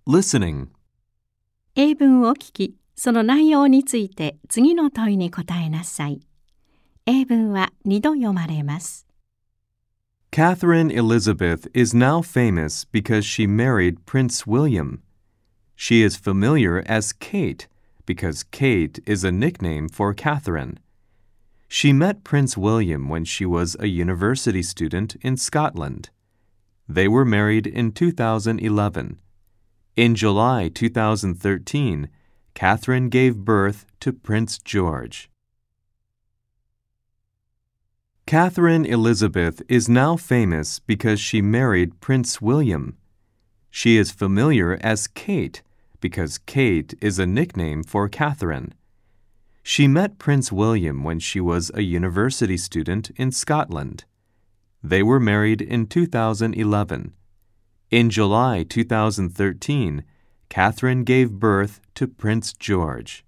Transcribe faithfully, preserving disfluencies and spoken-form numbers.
Listening. 英文を聞き、その内容について次の問いに答えなさい。英文はにど読まれます。 Catherine Elizabeth is now famous because she married Prince William. She is familiar as Kate because Kate is a nickname for Catherine. She met Prince William when she was a university student in Scotland. They were married in two thousand eleven. In July two thousand thirteen, Catherine gave birth to Prince George. Catherine Elizabeth is now famous because she married Prince William. She is familiar as Kate because Kate is a nickname for Catherine. She met Prince William when she was a university student in Scotland. They were married in two thousand eleven. In July two thousand thirteen, Catherine gave birth to Prince George.